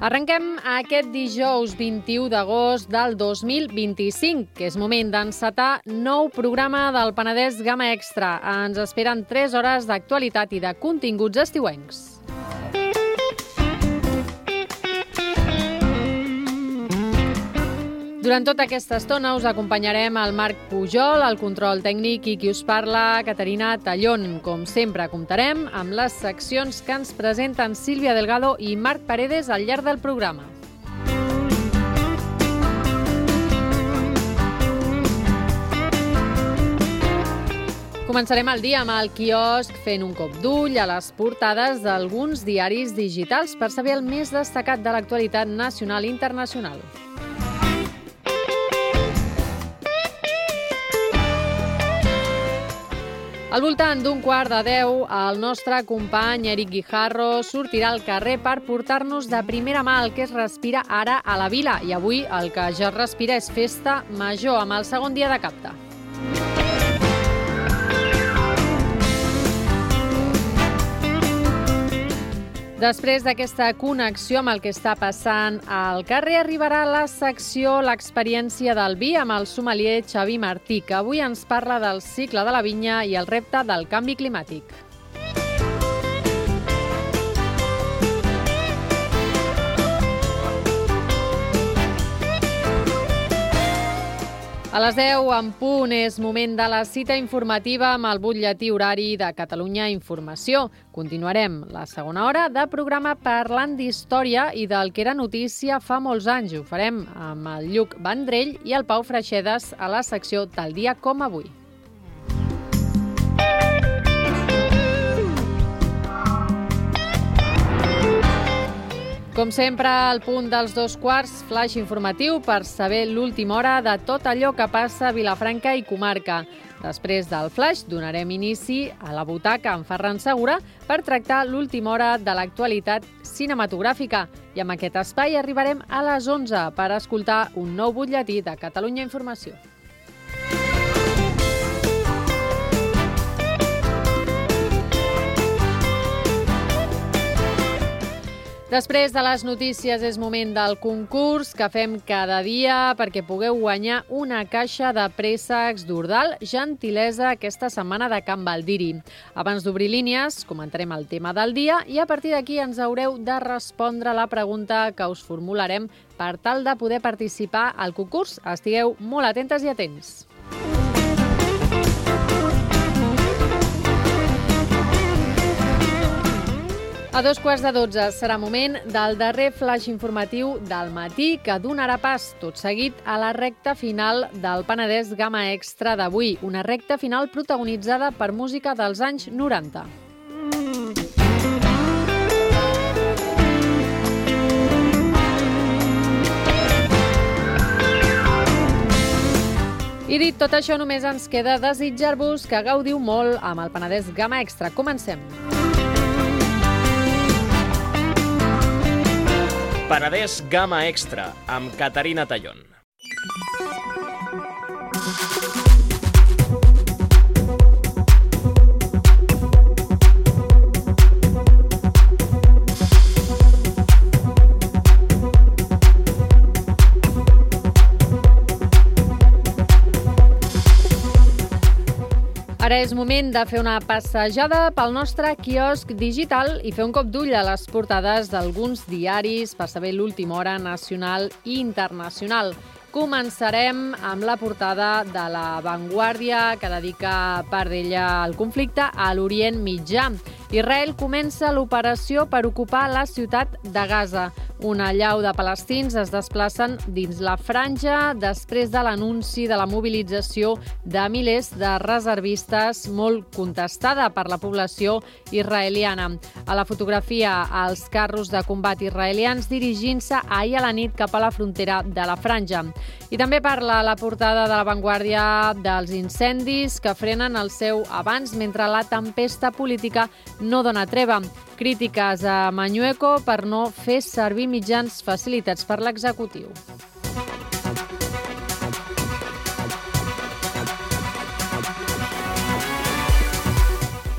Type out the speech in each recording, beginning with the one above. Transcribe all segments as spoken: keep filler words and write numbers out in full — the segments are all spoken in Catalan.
Arrenquem aquest dijous vint-i-u d'agost del dos mil vint-i-cinc, que és moment d'encetar nou programa del Penedès Gamma Extra. Ens esperen tres hores d'actualitat i de continguts estiuencs. Durant tota aquesta estona us acompanyarem el Marc Pujol, el control tècnic i qui us parla, Caterina Tallón. Com sempre, comptarem amb les seccions que ens presenten Sílvia Delgado i Marc Paredes al llarg del programa. Començarem el dia amb el quiosc fent un cop d'ull a les portades d'alguns diaris digitals per saber el més destacat de l'actualitat nacional i internacional. Al voltant d'un quart de deu, el nostre company Eric Guijarro sortirà al carrer per portar-nos de primera mà el que es respira ara a la vila. I avui el que ja es respira és festa major amb el segon dia de Capta. Després d'aquesta connexió amb el que està passant al carrer, arribarà la secció L'experiència del vi amb el sommelier Xavi Martí, que avui ens parla del cicle de la vinya i el repte del canvi climàtic. A les deu en punt és moment de la cita informativa amb el butlletí horari de Catalunya Informació. Continuarem la segona hora de programa parlant d'història i del que era notícia fa molts anys. Ho farem amb el Lluc Vendrell i el Pau Freixedes a la secció Tal dia com avui. Com sempre, al punt dels dos quarts, flash informatiu per saber l'última hora de tot allò que passa a Vilafranca i comarca. Després del flash, donarem inici a la butaca amb Ferran Segura per tractar l'última hora de l'actualitat cinematogràfica. I amb aquest espai arribarem a les onze per escoltar un nou butlletí de Catalunya Informació. Després de les notícies és moment del concurs que fem cada dia perquè pugueu guanyar una caixa de préssecs d'Ordal Gentilesa aquesta setmana de Can Baldiri. Abans d'obrir línies, comentarem el tema del dia i a partir d'aquí ens haureu de respondre la pregunta que us formularem per tal de poder participar al concurs. Estigueu molt atentes i atents. A dos quarts de dotze serà moment del darrer flash informatiu del matí que donarà pas tot seguit a la recta final del Penedès Gamma Extra d'avui, una recta final protagonitzada per música dels anys noranta. I dit tot això, només ens queda desitjar-vos que gaudiu molt amb el Penedès Gamma Extra. Comencem. Penedès Gamma Extra, amb Caterina Tallón. Ara és moment de fer una passejada pel nostre quiosc digital i fer un cop d'ull a les portades d'alguns diaris per saber l'última hora nacional i internacional. Començarem amb la portada de La Vanguardia, que dedica part d'ella al conflicte a l'Orient Mitjà. Israel comença l'operació per ocupar la ciutat de Gaza. Una allau de palestins es desplacen dins la franja després de l'anunci de la mobilització de milers de reservistes molt contestada per la població israeliana. A la fotografia, els carros de combat israelians dirigint-se ahir a la nit cap a la frontera de la franja. I també parla a la portada de La Vanguardia dels incendis que frenen el seu avanç mentre la tempesta política no dona treva. Crítiques a Mañueco per no fer servir mitjans facilitats per l'executiu.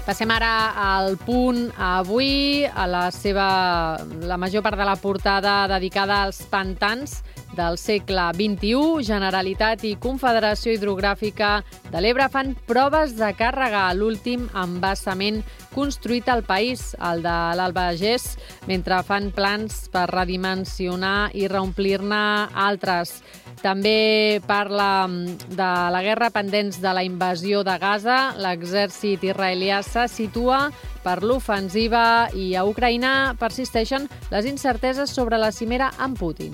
Passem ara al Punt avui, a la seva, la major part de la portada dedicada als pantans del segle vint-i-u. Generalitat i Confederació Hidrogràfica de l'Ebre fan proves de càrrega a l'últim embassament construït al país, el de l'Albagés, mentre fan plans per redimensionar i reomplir-ne altres. També parla de la guerra pendents de la invasió de Gaza. L'exèrcit israelià se situa per l'ofensiva i a Ucraïna persisteixen les incerteses sobre la cimera amb Putin.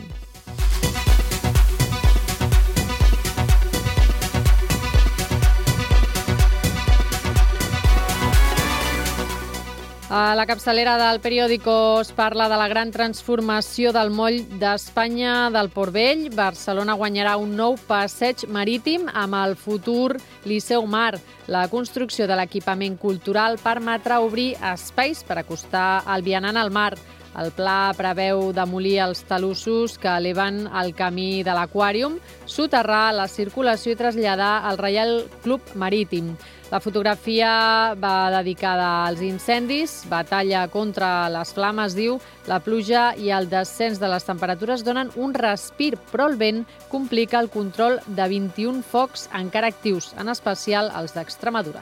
A la capçalera del periòdico es parla de la gran transformació del moll d'Espanya del Port Vell. Barcelona guanyarà un nou passeig marítim amb el futur Liceu Mar. La construcció de l'equipament cultural permetrà obrir espais per acostar el vianant al mar. El pla preveu demolir els talussos que eleven el camí de l'Aquàrium, soterrar la circulació i traslladar al Reial Club Marítim. La fotografia va dedicada als incendis, batalla contra les flames, diu. La pluja i el descens de les temperatures donen un respir, però el vent complica el control de vint-i-un focs encara actius, en especial els d'Extremadura.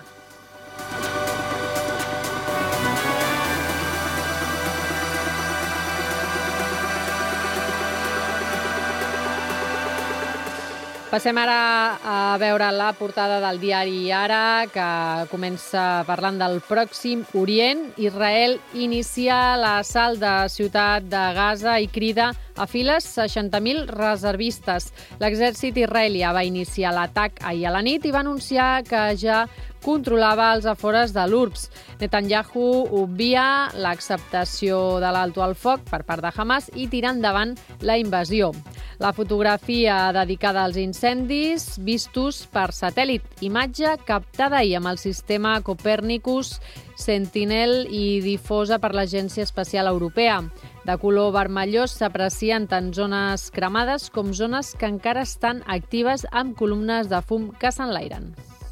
Passem ara a veure la portada del diari Ara, que comença parlant del Pròxim Orient. Israel inicia l'assalt de Ciutat de Gaza i crida a files seixanta mil reservistes. L'exèrcit israelià va iniciar l'atac ahir a la nit i va anunciar que ja controlava els afores de l'U R B S. Netanyahu obvia l'acceptació de l'alto al foc per part de Hamas i tira endavant la invasió. La fotografia dedicada als incendis vistos per satèl·lit. Imatge captada ahir amb el sistema Copernicus Sentinel i difosa per l'Agència Espacial Europea. De color vermellós s'aprecien tant zones cremades com zones que encara estan actives amb columnes de fum que s'enlairen.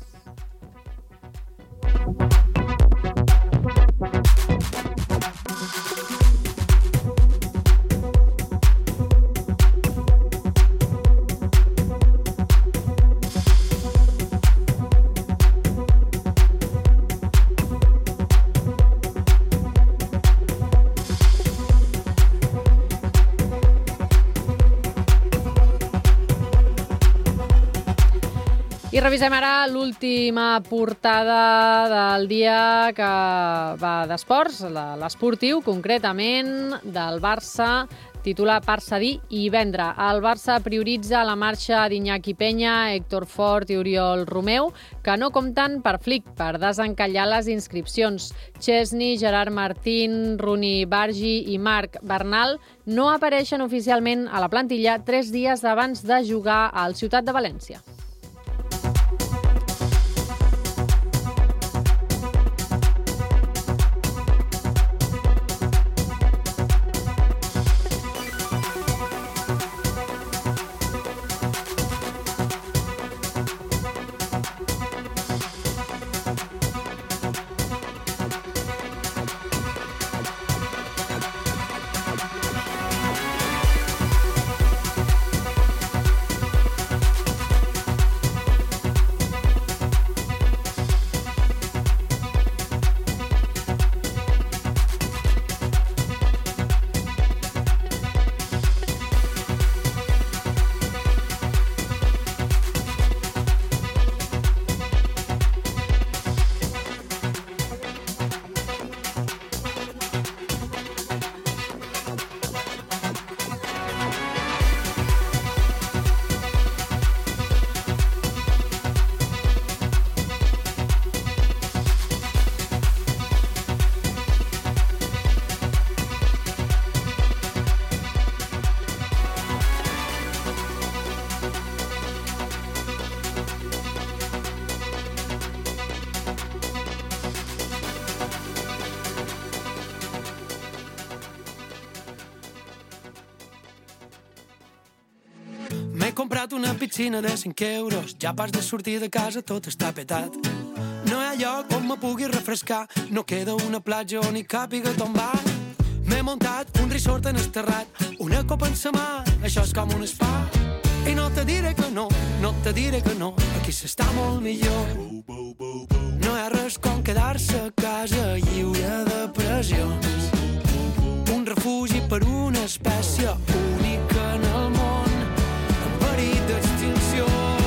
I revisem ara l'última portada del dia, que va d'esports, l'esportiu, concretament del Barça, titula Per cedir i vendre. El Barça prioritza la marxa d'Iñaki Peña, Héctor Fort i Oriol Romeu, que no compten per Flick per desencallar les inscripcions. Chesney, Gerard Martín, Runi Bargi i Marc Bernal no apareixen oficialment a la plantilla tres dies abans de jugar al Ciutat de València. M'he comprat una piscina de cinc euros, ja pas de sortir de casa tot està petat. No hi ha lloc on me pugui refrescar, no queda una platja on hi càpiga tombar. M'he muntat un resort en el terrat, una copa en sa mà, això és com un spa. I no te diré que no, no te diré que no, aquí s'està molt millor. No hi ha res com quedar-se a casa lliure de pressions. Un refugi per una espècie única en el món, en perill d'extinció.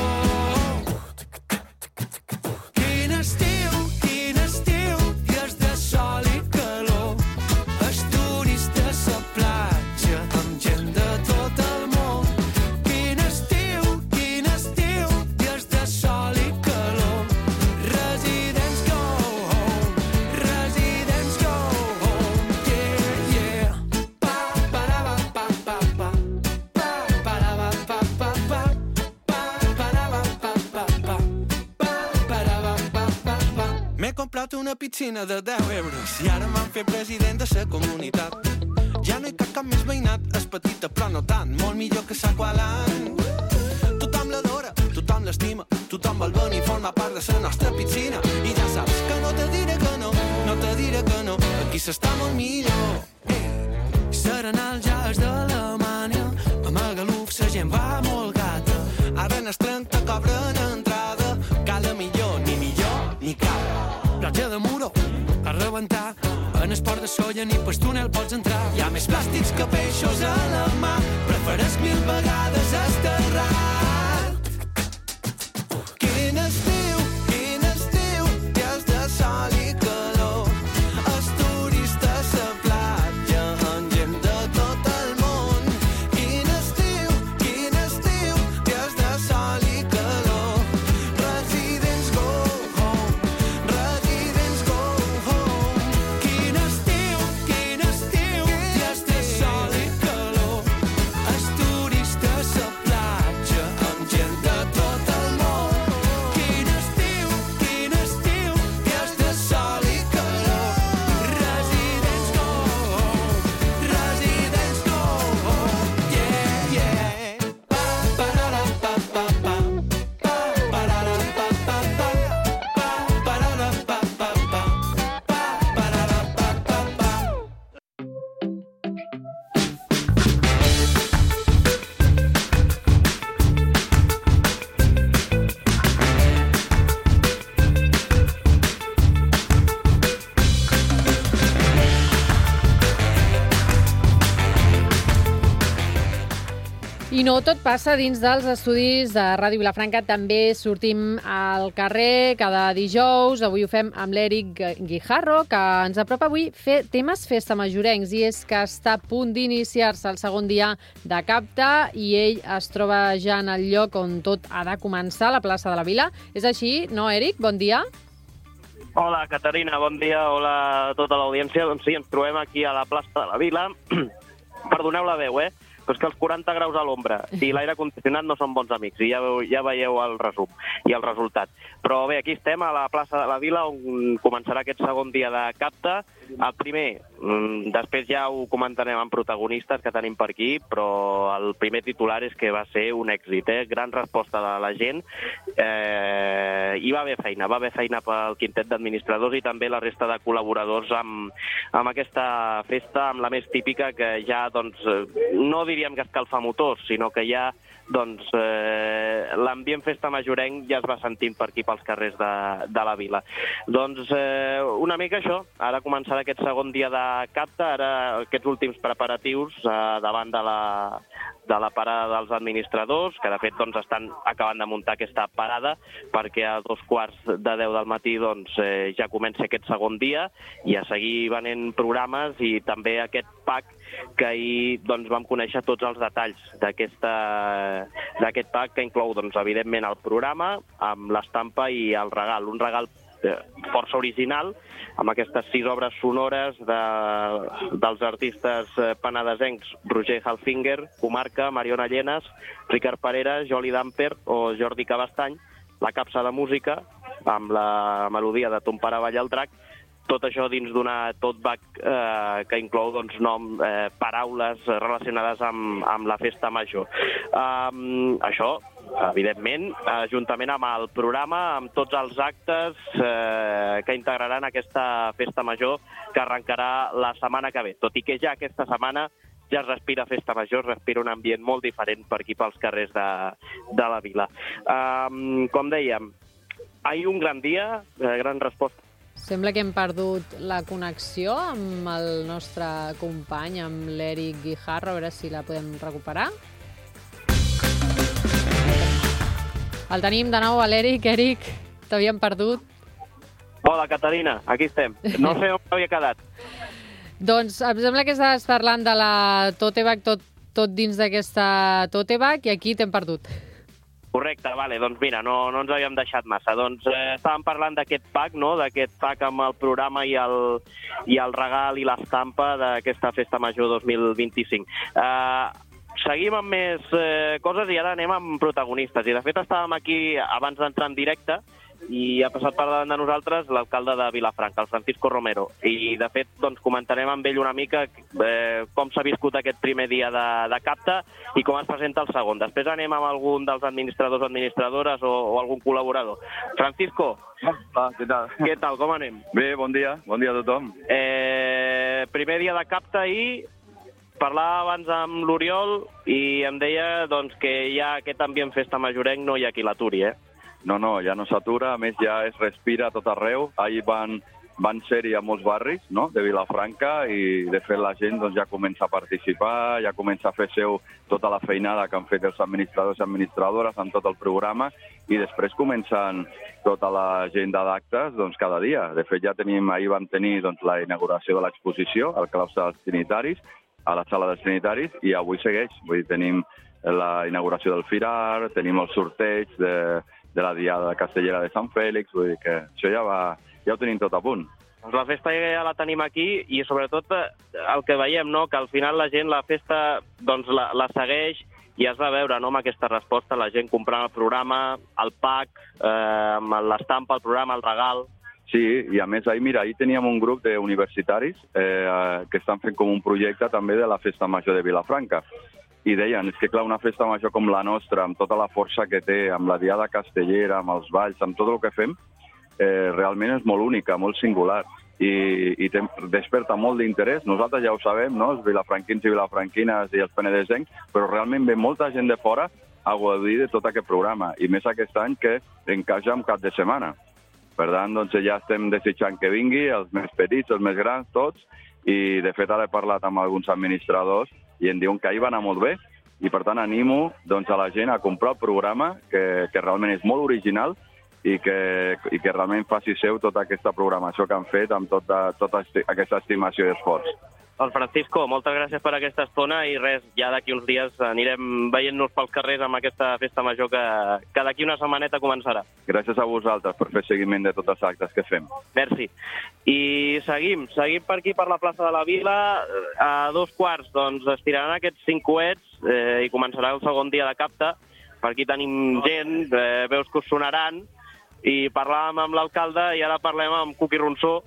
Quin estiu, quin estiu, dies de sol i calor. Els turistes a platja amb gent de tot el món. Quin estiu, quin estiu, dies de sol i calor. Residents go home, residents go home, yeah, yeah. Pa, para, pa, pa, pa, pa, para, pa, pa, pa, pa, para, pa, pa, pa, pa, para, pa, pa, pa. M'he comprat una piscina de deu euros i ara m'han fet president de la comunitat. Ja no hi cap cap més veïnat, és petita però no tant, molt millor que s'Aqualand. Tothom l'adora, tothom l'estima, tothom vol venir i formar part de la nostra piscina. I ja saps que no te diré que no, no te diré que no, aquí s'està molt millor. Eh, Serenal ja és d'Alemanya, a Magaluf la gent va molt gata. Ara en els trenta cobren entrada, cada millor, ni millor ni cap. Platja de Muro, a rebentar, en esport de solla ni pel túnel pots entrar. Hi ha més plàstics que peixos a la mà, prefereix mil vegades esterrat. Quin estiu, quin estiu, dies de sol i calor. Els turistes a platja amb gent de tot el món. Quin estiu, quin estiu, dies de sol i calor. Residents go home, residents go home. Quin estiu, quin estiu, dies de sol i calor. Els turistes a platja amb gent de tot el món. Quin estiu, quin estiu, dies de sol i calor. Residents go home, residents go home, yeah, yeah. Pa, parara, pa, pa, pa, pa, parara, pa, pa, pa, pa, parara, pa, pa, pa, pa, parara, pa, pa, pa. I no tot passa dins dels estudis de Ràdio Vilafranca. També sortim al carrer cada dijous. Avui ho fem amb l'Eric Guijarro, que ens apropa avui fer temes festa majorencs. I és que està a punt d'iniciar-se el segon dia de Capta i ell es troba ja en el lloc on tot ha de començar, a la plaça de la Vila. És així, no, Eric? Bon dia. Hola, Caterina, bon dia. Hola a tota l'audiència. Doncs sí, ens trobem aquí a la plaça de la Vila. Perdoneu la veu, eh? Però és que els quaranta graus a l'ombra i l'aire condicionat no són bons amics, i ja, ja veieu el resum i el resultat. Però bé, aquí estem a la plaça de la Vila, on començarà aquest segon dia de Capta. El primer, després ja ho comentarem amb protagonistes que tenim per aquí, però el primer titular és que va ser un èxit, eh? Gran resposta de la gent. Eh, I va haver feina, va haver feina pel quintet d'administradors i també la resta de col·laboradors amb, amb aquesta festa, amb la més típica, que ja, doncs, no diríem que escalfa motors, sinó que ja, doncs, eh, l'ambient festa majorenc ja es va sentint per aquí pels carrers de, de la Vila. Doncs eh, una mica això, ara començarà aquest segon dia de Capta, ara aquests últims preparatius eh, davant de la, de la parada dels administradors, que de fet doncs, estan acabant de muntar aquesta parada, perquè a dos quarts de deu del matí doncs, eh, ja comença aquest segon dia, i a seguir venent programes i també aquest pack que ahir doncs, vam conèixer tots els detalls d'aquest pack, que inclou doncs, evidentment el programa amb l'estampa i el regal, un regal força original, amb aquestes sis obres sonores de, dels artistes penedesencs Roger Halfinger, Comarca, Mariona Llenas, Ricard Parera, Joli Damper o Jordi Cabastany, la capsa de música amb la melodia de Ton pare balla el drac, tot això dins d'una tot back eh, que inclou doncs, nom, eh, paraules relacionades amb, amb la festa major. Um, això, evidentment, juntament amb el programa, amb tots els actes eh, que integraran aquesta festa major que arrencarà la setmana que ve. Tot i que ja aquesta setmana ja es respira festa major, es respira un ambient molt diferent per aquí pels carrers de, de la vila. Um, com dèiem, ahir un gran dia, eh, gran resposta. Sembla que hem perdut la connexió amb el nostre company, amb l'Eric Guijarro, a veure si la podem recuperar. El tenim de nou a l'Eric. Eric, t'havíem perdut. Hola, Caterina, aquí estem. No sé on havia quedat. Doncs em sembla que estaves parlant de la tote bag, tot, tot dins d'aquesta tote bag, i aquí t'hem perdut. Correcte, vale, doncs mira, no, no ens havíem deixat massa. Doncs eh, estàvem parlant d'aquest pack, no?, d'aquest pack amb el programa i el, i el regal i l'estampa d'aquesta Festa Major dos mil vint-i-cinc. Eh, seguim amb més eh, coses i ara anem amb protagonistes. I de fet estàvem aquí abans d'entrar en directe i ha passat per davant de nosaltres l'alcalde de Vilafranca, el Francisco Romero. I, de fet, doncs, comentarem amb ell una mica eh, com s'ha viscut aquest primer dia de, de CAPTA i com es presenta el segon. Després anem amb algun dels administradors o administradores o, o algun col·laborador. Francisco. Hola, què tal? Què tal, com anem? Bé, bon dia, bon dia a tothom. Eh, primer dia de CAPTA i parlava abans amb l'Oriol i em deia doncs, que ja aquest ambient festa majorenc no hi ha qui l'aturi, eh? No, no, ja no s'atura, a més ja es respira a tot arreu. Ahir van, van ser-hi a molts barris, no?, de Vilafranca, i de fet la gent doncs, ja comença a participar, ja comença a fer seu tota la feinada que han fet els administradors i administradores en tot el programa, i després comencen tota l'agenda d'actes doncs, cada dia. De fet, ja tenim, ahir vam tenir doncs, la inauguració de l'exposició al claustre dels Trinitaris, a la sala dels Trinitaris, i avui segueix. Vull dir, tenim la inauguració del Firar, tenim el sorteig de de la Diada Castellera de Sant Fèlix, vull dir que això ja, va, ja ho tenim tot a punt. Doncs la festa ja la tenim aquí i sobretot el que veiem, no?, que al final la gent la festa doncs, la, la segueix i es va veure, no?, amb aquesta resposta, la gent comprant el programa, el pack, eh, amb l'estampa, el programa, el regal. Sí, i a més ahir, mira, ahir teníem un grup d'universitaris eh, que estan fent com un projecte també de la Festa Major de Vilafranca. I deien, és que clar, una festa major com la nostra, amb tota la força que té, amb la Diada Castellera, amb els balls, amb tot el que fem, eh, realment és molt única, molt singular, i, i te, desperta molt d'interès. Nosaltres ja ho sabem, no?, els vilafranquins i vilafranquines i els penedesencs, però realment ve molta gent de fora a gaudir de tot aquest programa, i més aquest any que encaixa amb cap de setmana. Per tant, doncs ja estem desitjant que vingui, els més petits, els més grans, tots, i de fet ara he parlat amb alguns administradors i em diuen que ahir va anar molt bé, i per tant animo doncs, a la gent a comprar el programa, que, que realment és molt original i que, i que realment faci seu tota aquesta programació que han fet amb tota, tota aquesta estimació i esforç. Doncs Francisco, moltes gràcies per aquesta estona i res, ja d'aquí uns dies anirem veient-nos pels carrers amb aquesta festa major que, que d'aquí una setmaneta començarà. Gràcies a vosaltres per fer seguiment de tots els actes que fem. Merci. I seguim, seguim per aquí, per la plaça de la Vila. A dos quarts doncs, es tiraran aquests cinc coets eh, i començarà el segon dia de CAPTA. Per aquí tenim gent, eh, veus que us sonaran, i parlàvem amb l'alcalde i ara parlem amb Cuqui Ronsó.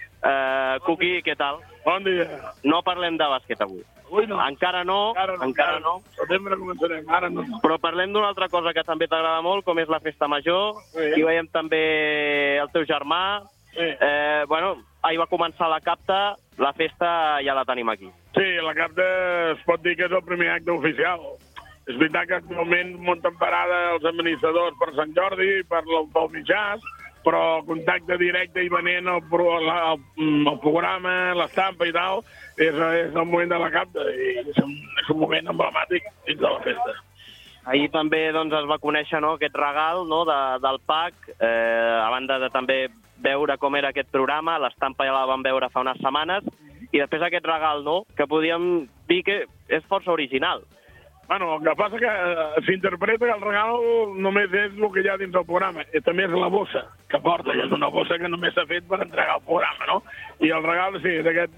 Eh, Cuqui, què tal? Bon dia. No parlem de bàsquet avui. Avui no. Encara no, encara no. Encara no. Setembre començarem, ara no. Però parlem d'una altra cosa que també t'agrada molt, com és la festa major. Sí. Aquí veiem també el teu germà. Sí. Eh, bueno, ahir va començar la CAPTA, la festa ja la tenim aquí. Sí, la CAPTA es pot dir que és el primer acte oficial. És veritat que actualment munten parada els administradors per Sant Jordi, per pel mitjans, però contacte directe i venent el, el, el, el programa, l'estampa i tal, és, és el moment de la CAPTA i és un, és un moment emblemàtic dins de la festa. Ahir també doncs, es va conèixer, no, aquest regal, no, de, del pack, eh, a banda de també veure com era aquest programa, l'estampa ja la vam veure fa unes setmanes, i després aquest regal, no, que podíem dir que és força original. Bueno, el que passa que eh, s'interpreta que el regal només és el que hi ha dins del programa. I també és la bossa que porta, i és una bossa que només s'ha fet per entregar el programa, no? I el regal, sí, d'aquest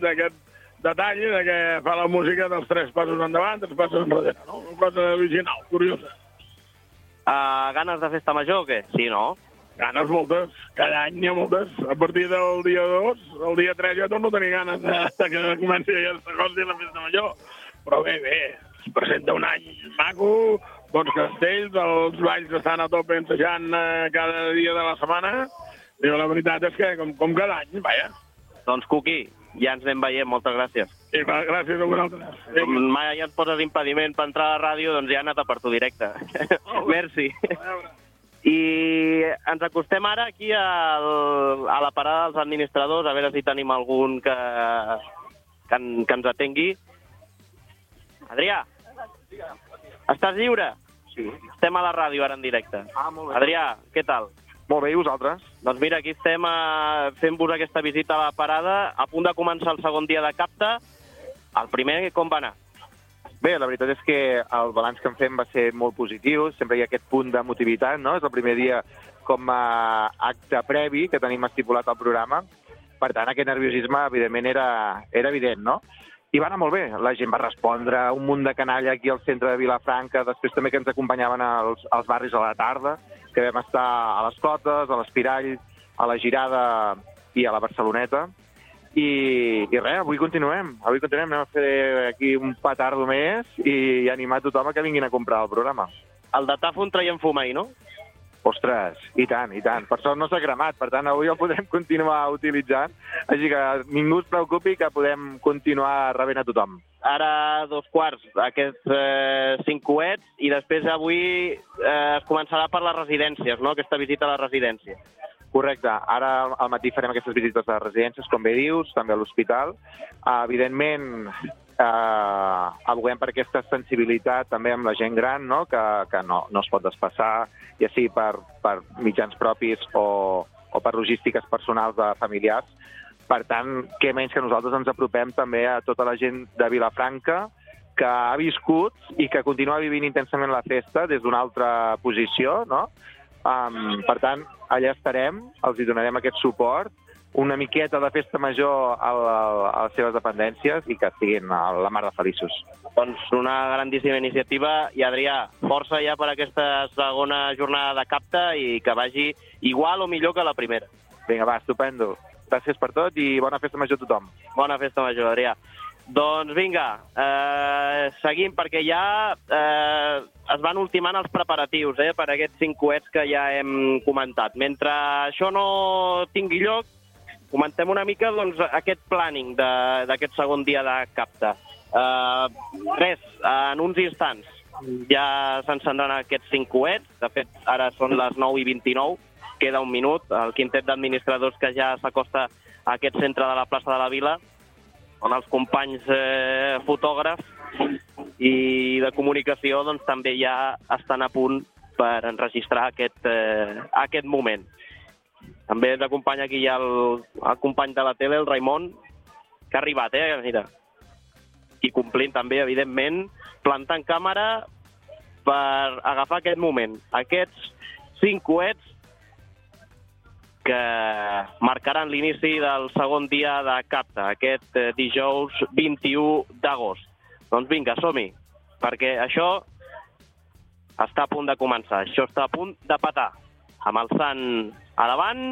detall de que fa la música dels tres passos endavant, tres passos enrere, no? Una cosa original, curiosa. Uh, ganes de festa major o què? Sí, no? Ganes moltes. Cada any n'hi ha moltes. A partir del dia dos, el dia tres ja torno a tenir ganes de, de que comenci el segon dia la festa major. Però bé, bé, es presenta un any maco, bons castells, els balls estan a tope ensejant eh, cada dia de la setmana. I la veritat és que, com, com cada any, vaja. Doncs, Cuqui, ja ens anem veient, moltes gràcies. I va, gràcies a vosaltres. Com mai ens poses impediment per entrar a la ràdio, doncs ja he anat a per tu directe. Merci. I ens acostem ara aquí al, a la parada dels administradors, a veure si tenim algun que, que, en, que ens atengui. Adrià, estàs lliure? Sí. Estem a la ràdio ara en directe. Ah, molt bé. Adrià, què tal? Molt bé, i vosaltres? Doncs mira, aquí estem eh, fent-vos aquesta visita a la parada, a punt de començar el segon dia de Capta. El primer, com va anar? Bé, la veritat és que el balanç que en fem va ser molt positiu, sempre hi ha aquest punt d'emotivitat, no? És el primer dia com a acte previ que tenim estipulat al programa, per tant aquest nerviosisme evidentment era, era evident, no? I va anar molt bé, la gent va respondre, un munt de canalla aquí al centre de Vilafranca, després també que ens acompanyaven als, als barris a la tarda, que vam estar a les Cotes, a l'Espirall, a la Girada i a la Barceloneta. I, i res, avui continuem, avui continuem, anem a fer aquí un petardo més i animar tothom a que vinguin a comprar el programa. El de Tafo en traiem fum ahir, no? Ostres, i tant, i tant. Per sort no s'ha cremat, per tant avui el podrem continuar utilitzant, així que ningú es preocupi que podem continuar rebent a tothom. Ara dos quarts, aquests eh, cinc coets, i després avui eh, es començarà per les residències, no?, aquesta visita a les residències. Correcte. Ara al matí farem aquestes visites a residències, com bé dius, també a l'hospital. Uh, evidentment, uh, aboguem per aquesta sensibilitat també amb la gent gran, no?, que, que no, no es pot desplaçar, ja sigui per, per mitjans propis o, o per logístiques personals de familiars. Per tant, què menys que nosaltres ens apropem també a tota la gent de Vilafranca que ha viscut i que continua vivint intensament la festa des d'una altra posició, no? Um, per tant, allà estarem, els hi donarem aquest suport, una miqueta de festa major a, la, a les seves dependències i que estiguin a la mar de feliços. Doncs una grandíssima iniciativa i, Adrià, força ja per aquesta segona jornada de Capta i que vagi igual o millor que la primera. Vinga, va, estupendo. Gràcies per tot i bona festa major a tothom. Bona festa major, Adrià. Doncs vinga, eh, seguim, perquè ja eh, es van ultimant els preparatius eh, per aquests cinc coets que ja hem comentat. Mentre això no tingui lloc, comentem una mica doncs, aquest planning d'aquest segon dia de Capta. Eh, res, en uns instants ja s'encendran aquests cinc coets. De fet, ara són les nou i vint-i-nou, queda un minut. El quintet d'administradors que ja s'acosta a aquest centre de la plaça de la Vila, on els companys eh, fotògrafs i de comunicació doncs, també ja estan a punt per enregistrar aquest, eh, aquest moment. També ens acompanya aquí ja el, el company de la tele, el Raimon, que ha arribat, eh? Mira. I complint també, evidentment, plantant càmera per agafar aquest moment. Aquests cinc coets que marcaran l'inici del segon dia de Capta, aquest eh, dijous vint-i-u d'agost. Doncs vinga, som-hi, perquè això està a punt de començar, això està a punt de petar. Amb el sant a davant.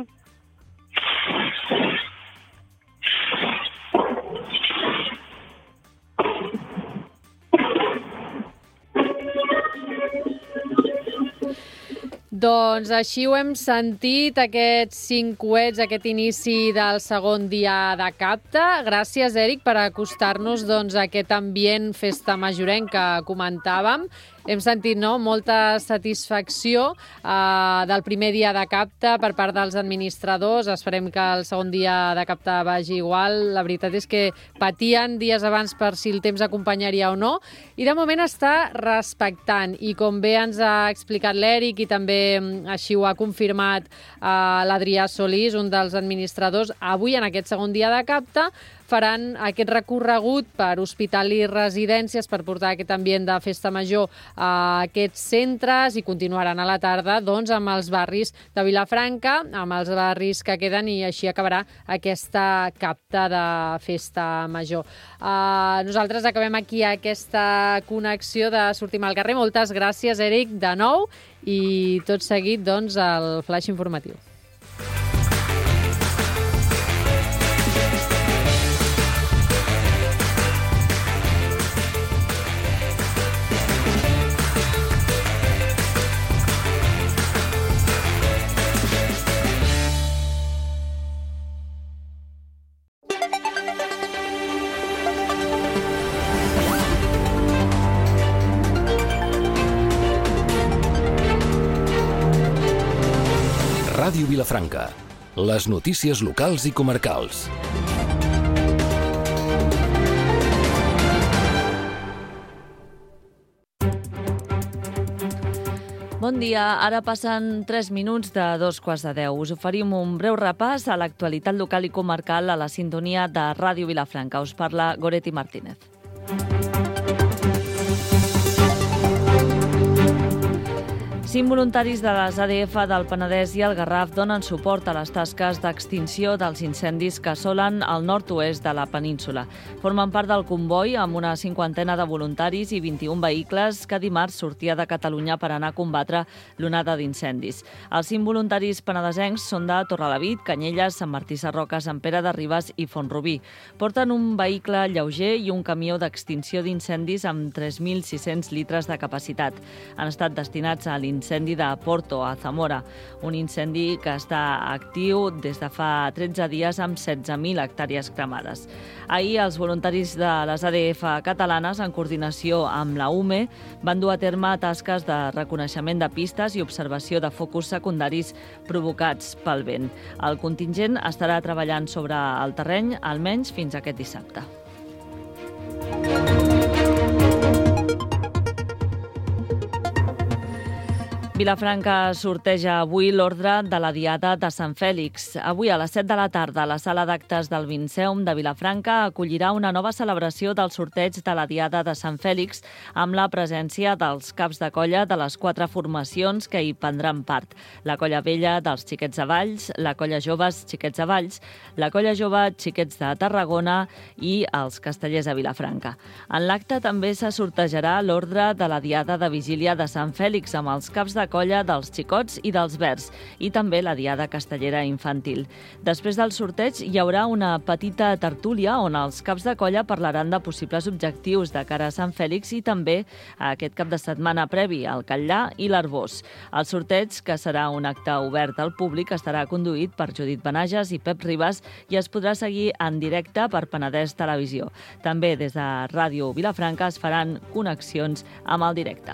Doncs així ho hem sentit, aquests cinc coets, aquest inici del segon dia de Capta. Gràcies, Eric, per acostar-nos doncs, a aquest ambient festa majorenc que comentàvem. Hem sentit no, molta satisfacció eh, del primer dia de Capta per part dels administradors. Esperem que el segon dia de Capta vagi igual. La veritat és que patien dies abans per si el temps acompanyaria o no. I de moment està respectant. I com bé ens ha explicat l'Eric i també així ho ha confirmat eh, l'Adrià Solís, un dels administradors, avui en aquest segon dia de Capta faran aquest recorregut per hospital i residències per portar aquest ambient de festa major a aquests centres i continuaran a la tarda doncs, amb els barris de Vilafranca, amb els barris que queden i així acabarà aquesta capta de festa major. Uh, nosaltres acabem aquí aquesta connexió de Sortim al carrer. Moltes gràcies, Eric, de nou, i tot seguit doncs, el flash informatiu. Ràdio Vilafranca. Les notícies locals i comarcals. Bon dia, ara passen tres minuts de dos quarts de deu. Us oferim un breu repàs a l'actualitat local i comarcal a la sintonia de Ràdio Vilafranca. Us parla Goretti Martínez. Cinc voluntaris de les A D F del Penedès i el Garraf donen suport a les tasques d'extinció dels incendis que assolen el nord-oest de la península. Formen part del comboi amb una cinquantena de voluntaris i vint-i-un vehicles que dimarts sortia de Catalunya per anar a combatre l'onada d'incendis. Els cinc voluntaris penedesencs són de Torrelavit, Canyelles, Sant Martí Sarroca, Sant Pere de Ribes i Font-rubí. Porten un vehicle lleuger i un camió d'extinció d'incendis amb tres mil sis-cents litres de capacitat. Han estat destinats a l'incendi Incendi de Porto, a Zamora, un incendi que està actiu des de fa tretze dies amb setze mil hectàrees cremades. Ahir, els voluntaris de les A D F catalanes, en coordinació amb la U M E, van dur a terme tasques de reconeixement de pistes i observació de focus secundaris provocats pel vent. El contingent estarà treballant sobre el terreny almenys fins aquest dissabte. Vilafranca sorteja avui l'ordre de la Diada de Sant Fèlix. Avui a les set de la tarda, la sala d'actes del Vinceum de Vilafranca acollirà una nova celebració del sorteig de la Diada de Sant Fèlix amb la presència dels caps de colla de les quatre formacions que hi prendran part. La colla vella dels Xiquets de Valls, la colla joves Xiquets de Valls, la colla jove Xiquets de Tarragona i els castellers de Vilafranca. En l'acte també se sortejarà l'ordre de la Diada de Vigília de Sant Fèlix amb els caps de colla dels xicots i dels verds i també la Diada Castellera Infantil. Després del sorteig hi haurà una petita tertúlia on els caps de colla parlaran de possibles objectius de cara a Sant Fèlix i també a aquest cap de setmana previ al Catllà i l'Arbós. El sorteig, que serà un acte obert al públic, estarà conduït per Judit Benages i Pep Ribas i es podrà seguir en directe per Penedès Televisió. També des de Ràdio Vilafranca es faran connexions amb el directe.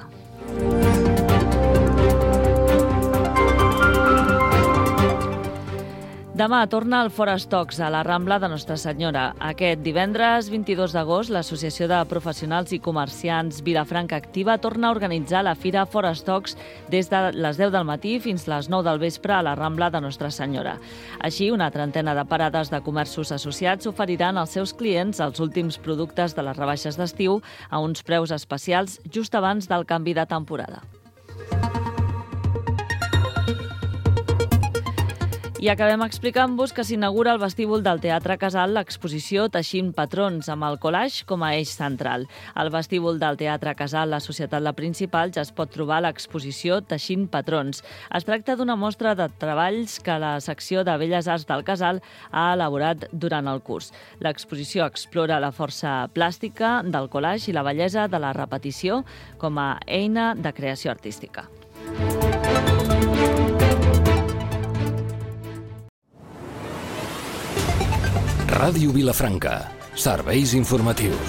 Demà torna el Fora Stocks a la Rambla de Nostra Senyora. Aquest divendres vint-i-dos d'agost, l'Associació de Professionals i Comerciants Vilafranca Activa torna a organitzar la Fira Fora Stocks des de les deu del matí fins les nou del vespre a la Rambla de Nostra Senyora. Així, una trentena de parades de comerços associats oferiran als seus clients els últims productes de les rebaixes d'estiu a uns preus especials just abans del canvi de temporada. I acabem explicant-vos que s'inaugura al vestíbul del Teatre Casal l'exposició Teixint Patrons, amb el collage com a eix central. Al vestíbul del Teatre Casal, la Societat La Principal, ja es pot trobar l'exposició Teixint Patrons. Es tracta d'una mostra de treballs que la secció de Belles Arts del Casal ha elaborat durant el curs. L'exposició explora la força plàstica del collage i la bellesa de la repetició com a eina de creació artística. Ràdio Vilafranca. Serveis informatius.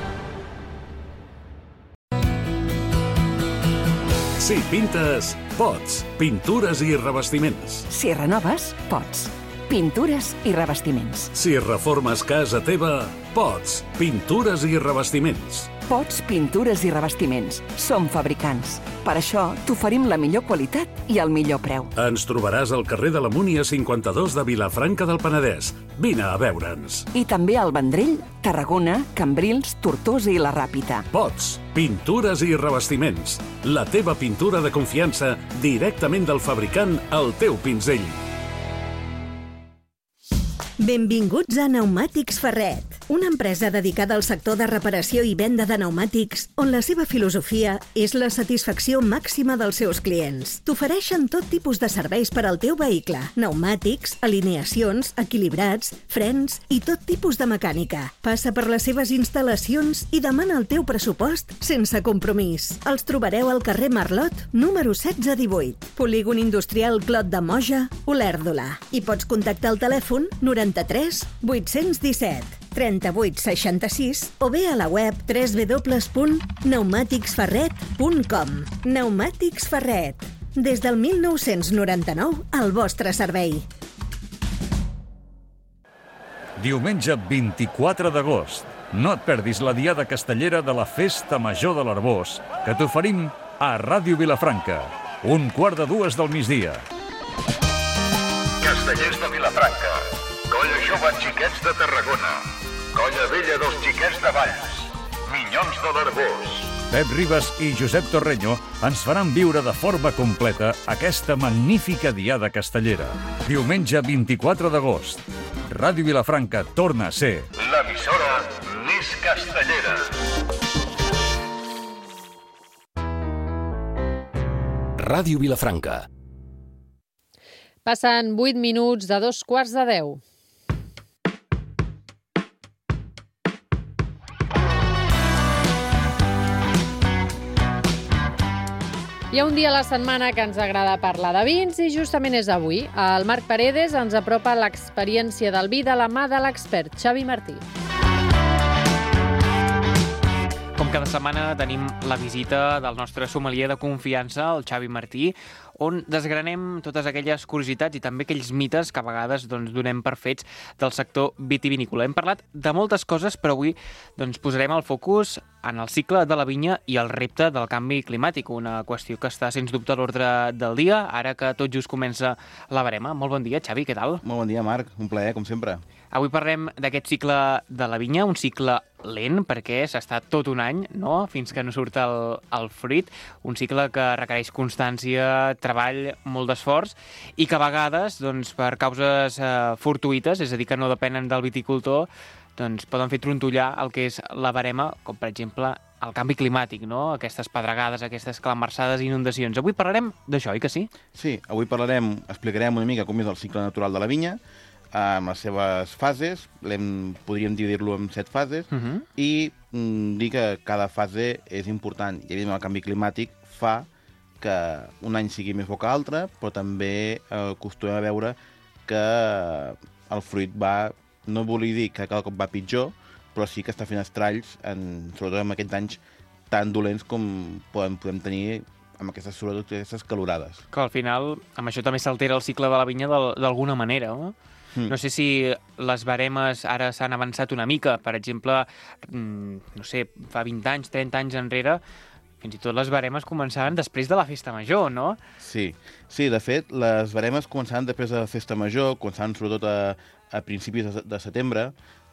Si pintes, pots. Pintures i revestiments. Si renoves, pots. Pintures i revestiments. Si reformes casa teva, pots. Pintures i revestiments. Pots, pintures i revestiments. Som fabricants. Per això t'oferim la millor qualitat i el millor preu. Ens trobaràs al carrer de la Múnia cinquanta-dos de Vilafranca del Penedès. Vine a veure'ns. I també al Vendrell, Tarragona, Cambrils, Tortosa i la Ràpita. Pots, pintures i revestiments. La teva pintura de confiança directament del fabricant al teu pinzell. Benvinguts a Pneumàtics Ferret, una empresa dedicada al sector de reparació i venda de pneumàtics, on la seva filosofia és la satisfacció màxima dels seus clients. T'ofereixen tot tipus de serveis per al teu vehicle: pneumàtics, alineacions, equilibrats, frens i tot tipus de mecànica. Passa per les seves instal·lacions i demana el teu pressupost sense compromís. Els trobareu al carrer Marlot, número setze divuit, Polígon Industrial Clot de Moja, Olèrdola. I pots contactar al telèfon noranta-tres vuit-cents disset trenta-vuit seixanta-sis o bé a la web w w w punt pneumàtics ferret punt com. Pneumàtics Ferret. Des del mil nou-cents noranta-nou, al vostre servei. Diumenge vint-i-quatre d'agost. No et perdis la diada castellera de la Festa Major de l'Arboç, que t'oferim a Ràdio Vilafranca. Un quart de dues del migdia. Castellers de Vilafranca, Colla Jove Xiquets de Tarragona, Colla Vella dels Xiquets de Valls, Minyons de l'Arboç. Pep Ribas i Josep Torreño ens faran viure de forma completa aquesta magnífica diada castellera. Diumenge vint-i-quatre d'agost. Ràdio Vilafranca torna a ser l'emissora més castellera. Ràdio Vilafranca. Passen vuit minuts de dos quarts de deu. Hi ha un dia a la setmana que ens agrada parlar de vins i justament és avui. El Marc Paredes ens apropa l'experiència del vi de la mà de l'expert Xavi Martí. Com cada setmana tenim la visita del nostre sommelier de confiança, el Xavi Martí, on desgranem totes aquelles curiositats i també aquells mites que a vegades doncs, donem per fets del sector vitivinícola. Hem parlat de moltes coses, però avui doncs, posarem el focus en el cicle de la vinya i el repte del canvi climàtic, una qüestió que està sens dubte a l'ordre del dia, ara que tot just comença la verema. Molt bon dia, Xavi, què tal? Molt bon dia, Marc. Un plaer, com sempre. Avui parlem d'aquest cicle de la vinya, un cicle lent, perquè s'ha estat tot un any, no?, fins que no surt el, el fruit, un cicle que requereix constància, treball, molt d'esforç, i que a vegades, doncs, per causes eh, fortuïtes, és a dir, que no depenen del viticultor, doncs poden fer trontollar el que és la verema, com per exemple el canvi climàtic, no?, aquestes pedregades, aquestes calamarsades i inundacions. Avui parlarem d'això, oi que sí? Sí, avui parlarem, explicarem una mica com és el cicle natural de la vinya, amb les seves fases, podríem dividir-lo en set fases, uh -huh. i mm, dir que cada fase és important. I evidentment el canvi climàtic fa que un any sigui més bo que l'altre, però també eh, acostumem a veure que el fruit va, no volia dir que cada cop va pitjor, però sí que està fent estralls, en, sobretot en aquests anys tan dolents com podem, podem tenir amb aquestes, sobretot aquestes calorades. Que al final, amb això també s'altera el cicle de la vinya d'alguna manera, no? No sé si les baremes ara s'han avançat una mica. Per exemple, no sé, fa vint anys, trenta anys enrere, fins i tot les baremes començaven després de la festa major, no? Sí, sí, de fet, les baremes començaven després de la festa major, començaven sobretot a, a principis de, de setembre,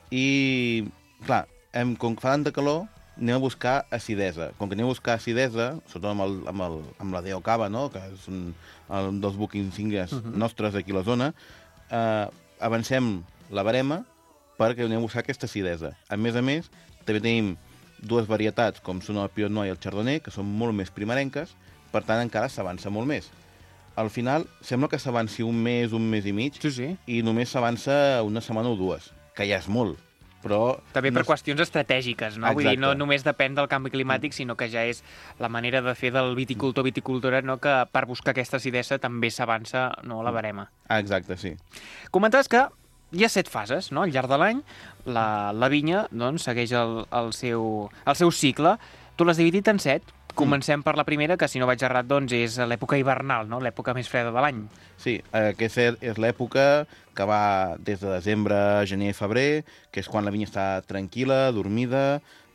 i, clar, hem, com que fa tanta calor, anem a buscar acidesa. Com que anem a buscar acidesa, sobretot amb, el, amb, el, amb la Deo Cava, no?, que és un, un dels bucs insígnies uh -huh. nostres aquí a la zona, eh, avancem la barema perquè anem a buscar aquesta acidesa. A més a més, també tenim dues varietats, com són el Pinot Noir i el Chardonnay, que són molt més primerenques, per tant encara s'avança molt més. Al final, sembla que s'avanci un mes, un mes i mig, sí, sí. i només s'avança una setmana o dues, que ja és molt. Però també per no... qüestions estratègiques, no? Exacte. Vull dir, no només depèn del canvi climàtic, sinó que ja és la manera de fer del viticultor viticultora, no?, que per buscar aquesta acidesa també s'avança, no, la barema. Exacte, sí. Comentaves que hi ha set fases, no?, al llarg de l'any. La, la vinya, doncs, segueix el, el, seu, el seu cicle. Tu l'has dividit en set. Comencem per la primera, que si no vaig errat, doncs és l'època hivernal, no?, l'època més freda de l'any. Sí, aquesta és l'època que va des de desembre, gener i febrer, que és quan la vinya està tranquil·la, dormida,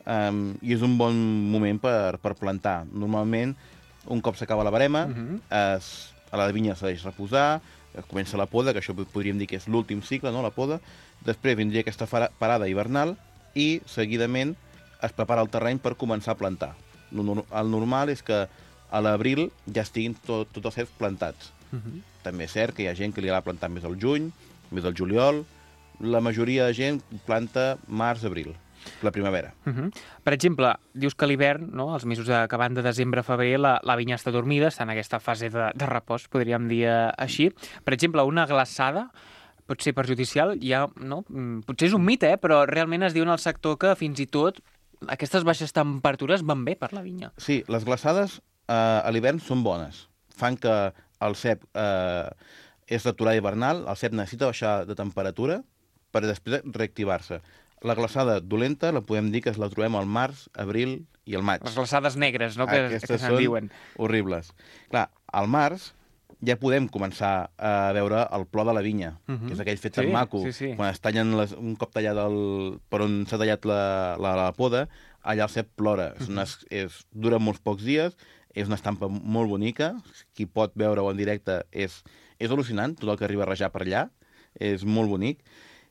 um, i és un bon moment per, per plantar. Normalment, un cop s'acaba la barema, uh-huh. es, a la vinya s'ha deixa reposar, comença la poda, que això podríem dir que és l'últim cicle, no, la poda. Després vindria aquesta parada hivernal i, seguidament, es prepara el terreny per començar a plantar. El normal és que a l'abril ja estiguin tot, tots els ceps plantats. Uh-huh. També és cert que hi ha gent que li agrada plantar més al juny, més al juliol. La majoria de gent planta març-abril, la primavera. Uh-huh. Per exemple, dius que a l'hivern, no, els mesos que van de desembre a febrer, la, la vinya està dormida, està en aquesta fase de, de repòs, podríem dir així. Per exemple, una glaçada pot ser perjudicial, ja, no? Potser és un mite, eh? Però realment es diu en el sector que fins i tot aquestes baixes temperatures van bé per la vinya. Sí, les glaçades eh, a l'hivern són bones. Fan que el cep eh, és d'aturada hivernal, el cep necessita baixar de temperatura per després reactivar-se. La glaçada dolenta la podem dir que la trobem al març, abril i al maig. Les glaçades negres, no?, que, que se'n diuen. Horribles. Clar, al març ja podem començar a veure el plor de la vinya, uh-huh. que és aquell fet tan sí, maco. Sí, sí. Quan es tallen les, un cop tallat el, per on s'ha tallat la, la, la poda, allà el cep plora. Uh-huh. És una, és, dura molts pocs dies, és una estampa molt bonica, qui pot veure-ho en directe és, és al·lucinant, tot el que arriba a rajar per allà, és molt bonic,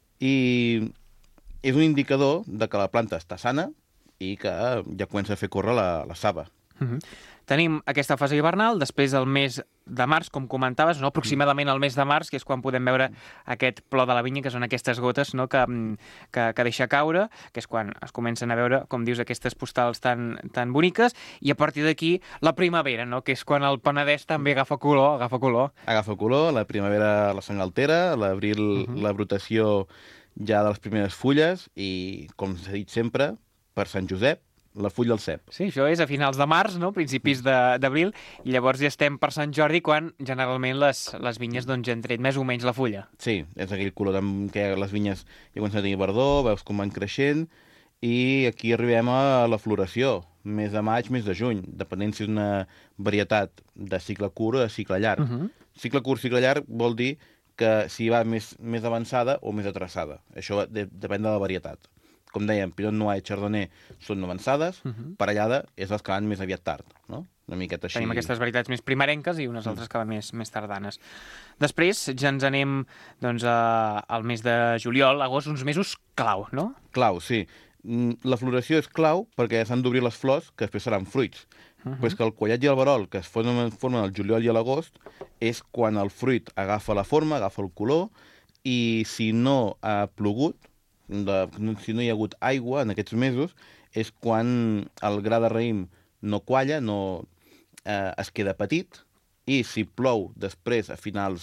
i és un indicador de que la planta està sana i que ja comença a fer córrer la, la saba. Uh-huh. Tenim aquesta fase hivernal, després el mes de març, com comentaves, no? Aproximadament el mes de març, que és quan podem veure aquest plor de la vinya, que són aquestes gotes, no? que, que, que deixa caure, que és quan es comencen a veure, com dius, aquestes postals tan, tan boniques, i a partir d'aquí la primavera, no? Que és quan el Penedès també agafa color, agafa color. Agafa color, la primavera la sang altera, l'abril uh-huh. la brotació ja de les primeres fulles, i, com s'ha dit sempre, per Sant Josep, la fulla al cep. Sí, això és a finals de març, no? Principis d'abril, i llavors ja estem per Sant Jordi, quan generalment les, les vinyes doncs, ja han tret més o menys la fulla. Sí, és aquell color en què les vinyes ja comencen a tenir verdor, veus com van creixent, i aquí arribem a la floració, mes de maig, mes de juny, depenent si és una varietat de cicle curt o de cicle llarg. Uh-huh. Cicle curt, cicle llarg vol dir que si va més, més avançada o més atrasada. Això de, depèn de la varietat. Com dèiem, Pinot Noir i Chardonnay són avançades, uh-huh. parellada és els que van més aviat tard, no? Una miqueta així. Tenim aquestes varietats més primerenques i unes altres que van més, més tardanes. Després ja ens anem doncs, a, al mes de juliol, agost, uns mesos clau, no? Clau, sí. La floració és clau perquè s'han d'obrir les flors, que després seran fruits. Uh-huh. Però és que el quallat i el verol, que es formen, formen al juliol i a l'agost, és quan el fruit agafa la forma, agafa el color, i si no ha plogut, de, si no hi ha hagut aigua en aquests mesos, és quan el gra de raïm no qualla, no eh, es queda petit, i si plou després, a finals,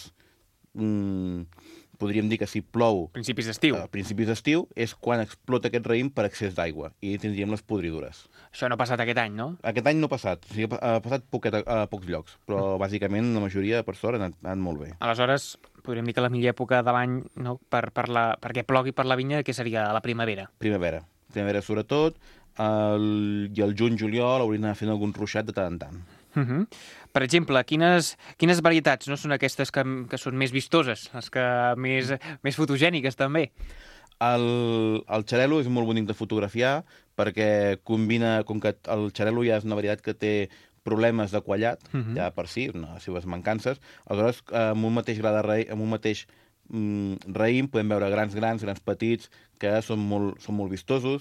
mm, podríem dir que si plou... Principis d'estiu. A principis d'estiu, és quan explota aquest raïm per excés d'aigua, i tindríem les podridures. Això no ha passat aquest any, no? Aquest any no ha passat. O sigui, ha passat poquet, a, a pocs llocs, però bàsicament la majoria, per sort, han anat molt bé. Aleshores, podríem dir que la millor època de l'any, no, per, per la, perquè plogui per la vinya, que seria la primavera. Primavera. Primavera sobretot, el, i el juny-juliol hauríem d'anar fent algun ruixat de tant en tant. Uh-huh. Per exemple, quines, quines varietats no són aquestes que, que són més vistoses, les que més, més fotogèniques també? El, el xarel·lo és molt bonic de fotografiar perquè combina, com que el xarel·lo ja és una varietat que té problemes de quallat, uh-huh. ja per si, una de les seves mancances. Aleshores, amb un mateix gra de raïm, amb un mateix mm, raïm podem veure grans grans, grans petits, que són molt, són molt vistosos.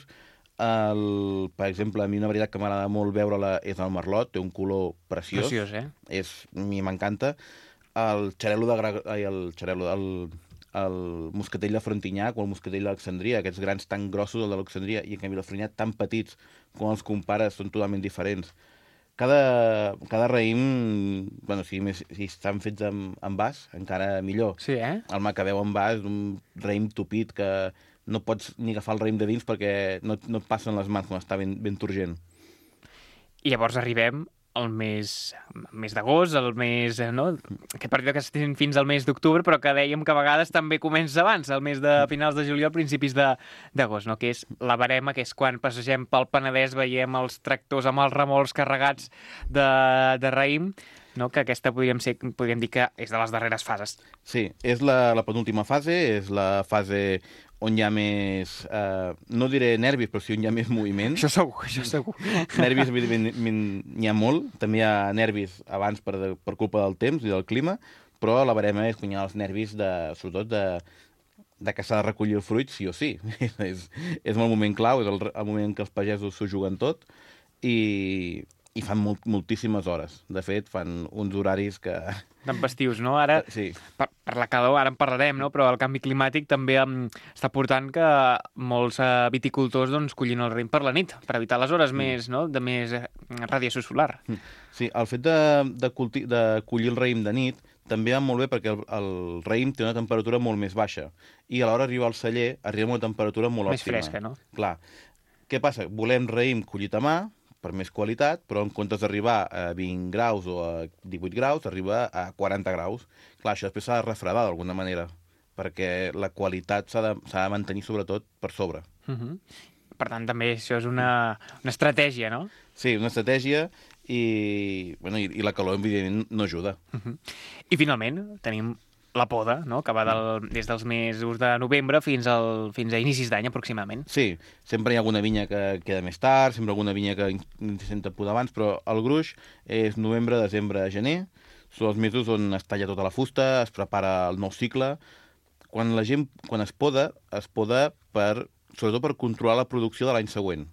El, per exemple, a mi una varietat que m'agrada molt veure-la és el merlot, té un color preciós. Preciós, eh? És, a mi m'encanta. El xarel·lo de gra... Ai, el xarel·lo, el, el moscatell de Frontignac o el moscatell d'Alexandria, aquests grans tan grossos, el de l'Alexandria, i en canvi el Frontignac tan petits, quan els compares són totalment diferents. Cada, cada raïm, bueno, si, més, si estan fets amb, amb vas, encara millor. Sí, eh? El macabeu amb vas és un raïm tupit que no pots ni agafar el raïm de dins perquè no, no et passen les mans quan està ben, ben turgent. I llavors arribem al mes, mes d'agost, el mes, no? Aquest període que estem fins al mes d'octubre, però que dèiem que a vegades també comença abans, el mes de finals de juliol, principis d'agost, no? Que és la barema, que és quan passegem pel Penedès, veiem els tractors amb els remolcs carregats de, de raïm, no? Que aquesta podríem, ser, podríem dir que és de les darreres fases. Sí, és la, la penúltima fase, és la fase on hi ha més, eh, no diré nervis, però sí on hi ha més moviments. Això segur, això segur. Nervis, evidentment, n'hi ha molt. També hi ha nervis abans per, de, per culpa del temps i del clima, però la barema és quan hi ha els nervis, de, sobretot, de, de que s'ha de recollir el fruit, sí o sí. és, és el moment clau, és el, el moment que els pagesos s'ho juguen tot, i, i fan molt, moltíssimes hores. De fet, fan uns horaris que... Tempestius, no? Ara, sí. per, per la calor, ara en parlarem, no? Però el canvi climàtic també um, està portant que molts uh, viticultors doncs, collin el raïm per la nit, per evitar les hores mm. més, no? de més uh, radiació solar. Sí, el fet de, de, culti de collir el raïm de nit també va molt bé perquè el, el raïm té una temperatura molt més baixa i a l'hora d'arribar al celler arriba a una temperatura molt més òptima. Més fresca, no? Clar. Què passa? Volem raïm collit a mà, per més qualitat, però en comptes d'arribar a vint graus o a divuit graus, arriba a quaranta graus. Clar, això després s'ha de refredar d'alguna manera, perquè la qualitat s'ha de, s'ha de mantenir sobretot per sobre. Uh-huh. Per tant, també això és una, una estratègia, no? Sí, una estratègia i, bueno, i, i la calor, evidentment, no ajuda. Uh-huh. I finalment tenim la poda, no? Que va del, des dels mesos de novembre fins, al, fins a inicis d'any, aproximadament. Sí, sempre hi ha alguna vinya que queda més tard, sempre alguna vinya que intenta podar abans, però el gruix és novembre, desembre, gener. Són els mesos on es talla tota la fusta, es prepara el nou cicle. Quan la gent, quan es poda, es poda per, sobretot per controlar la producció de l'any següent.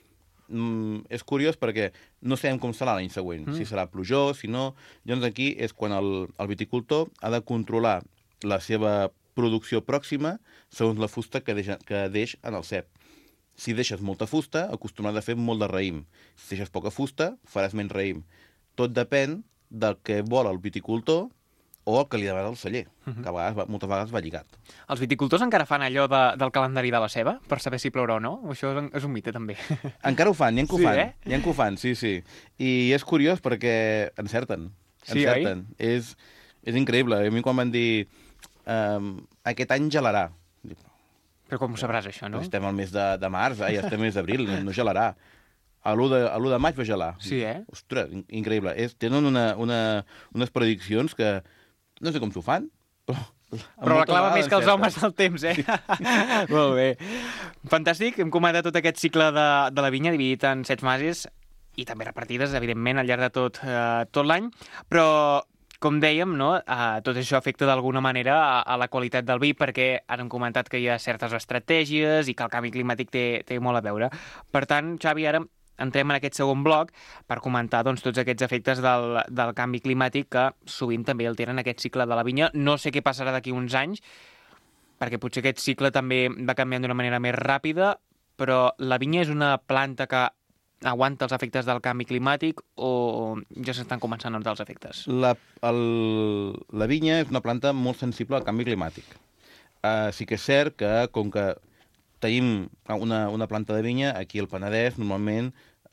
Mm, és curiós perquè no sabem com serà l'any següent, mm. si serà plujós, si no. Llavors aquí és quan el, el viticultor ha de controlar la seva producció pròxima segons la fusta que deixa, que deix en el cep. Si deixes molta fusta, acostumaràs a fer molt de raïm. Si deixes poca fusta, faràs menys raïm. Tot depèn del que vol el viticultor o el que li demana el celler, uh-huh. que a vegades, moltes vegades va lligat. Els viticultors encara fan allò de, del calendari de la ceba, per saber si plourà o no? O això és un mite, també? Encara ho fan, hi ha que ho sí, fan. Eh? Hi ha que ho fan, sí, sí. I és curiós perquè encerten. Sí, encerten. oi? És, és increïble. A mi quan van dir um, aquest any gelarà. Però com ho sabràs, això, no? Estem al mes de, de març, eh? Ja estem al mes d'abril, no, no gelarà. A l'u de, de maig va gelar. Sí, eh? Ostres, increïble. És, tenen una, una, unes prediccions que no sé com s'ho fan, però... Però la clava més que els homes del temps, eh? Sí. Molt bé. Fantàstic, hem comentat tot aquest cicle de, de la vinya dividit en set fases i també repartides, evidentment, al llarg de tot, eh, tot l'any, però com dèiem, no, eh, tot això afecta d'alguna manera a, a la qualitat del vi perquè ara hem comentat que hi ha certes estratègies i que el canvi climàtic té, té molt a veure. Per tant, Xavi, ara entrem en aquest segon bloc per comentar doncs, tots aquests efectes del, del canvi climàtic que sovint també alteren aquest cicle de la vinya. No sé què passarà d'aquí uns anys, perquè potser aquest cicle també va canviant d'una manera més ràpida, però la vinya és una planta que aguanta els efectes del canvi climàtic o ja s'estan començant a notar els efectes? La, el, la vinya és una planta molt sensible al canvi climàtic. Uh, sí que és cert que, com que tenim una, una planta de vinya, aquí al Penedès normalment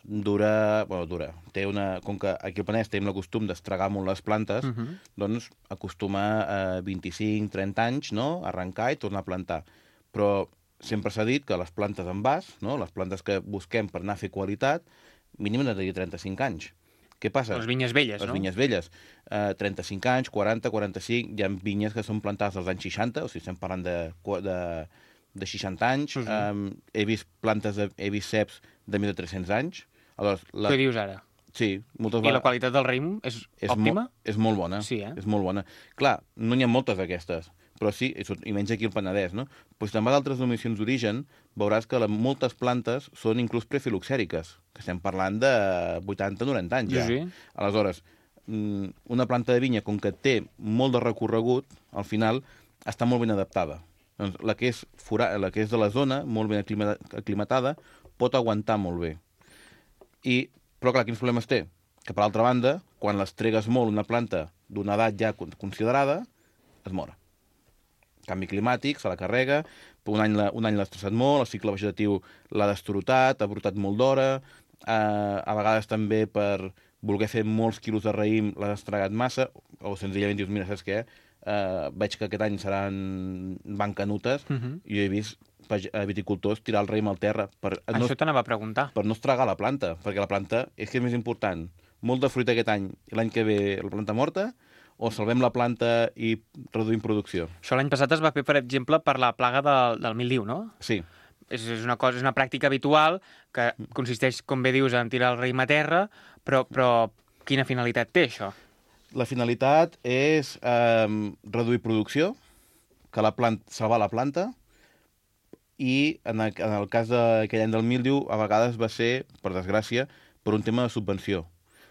dura, bueno, dura, té una, com que aquí al Penedès tenim el costum d'estregar molt les plantes, uh-huh. doncs acostuma a vint-i-cinc trenta anys, no?, arrencar i tornar a plantar. Però sempre s'ha dit que les plantes en vas, no?, les plantes que busquem per anar a fer qualitat, mínim han de tenir trenta-cinc anys. Què passa? Les vinyes velles, les no? Les vinyes velles. Uh, trenta-cinc anys, quaranta, quaranta-cinc, hi ha vinyes que són plantades als anys seixanta, o sigui, estem parlant de... de de seixanta anys, uh-huh. um, he vist plantes, de, he vist ceps de més de tres-cents anys. Aleshores, la... Què dius ara? Sí. Moltes I la qualitat del raïm és, és òptima? Mo és molt bona. Sí, eh? És molt bona. Clar, no n'hi ha moltes d'aquestes, però sí, i menys aquí al Penedès, no? Però si te'n vas a altres denominacions d'origen, veuràs que la, moltes plantes són inclús prefiloxèriques, que estem parlant de vuitanta noranta anys ja. Sí, sí. Aleshores, una planta de vinya, com que té molt de recorregut, al final està molt ben adaptada. Doncs la que és fora, la que és de la zona, molt ben aclimatada, pot aguantar molt bé. I, però clar, quins problemes té? Que per altra banda, quan l'estregues molt una planta d'una edat ja considerada, es mor. Canvi climàtic, se la carrega, un any l'ha un any l'ha estressat molt, el cicle vegetatiu l'ha destrotat, ha brotat molt d'hora, eh, a vegades també per voler fer molts quilos de raïm l'ha estregat massa, o senzillament dius, mira, saps què? Uh, veig que aquest any seran van canutes, uh-huh. i jo he vist viticultors tirar el raïm al terra per Això no, t'anava a preguntar. Per no estregar la planta, perquè la planta és que és més important molt de fruita aquest any i l'any que ve la planta morta, o salvem la planta i reduïm producció. Això l'any passat es va fer, per exemple, per la plaga del, del mildiu, no? Sí. És, és, una cosa, és una pràctica habitual que consisteix, com bé dius, en tirar el raïm a terra, però, però quina finalitat té això? La finalitat és eh, reduir producció, que la planta, salvar la planta, i en el, en el cas d'aquell any del mildiu, a vegades va ser, per desgràcia, per un tema de subvenció.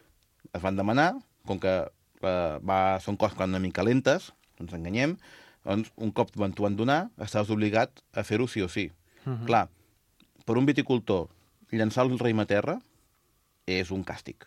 Es van demanar, com que eh, va, són coses que van una mica lentes, no ens enganyem, doncs un cop t'ho van donar, estaves obligat a fer-ho sí o sí. Uh -huh. Clar, per un viticultor, llançar el raïm a terra és un càstig.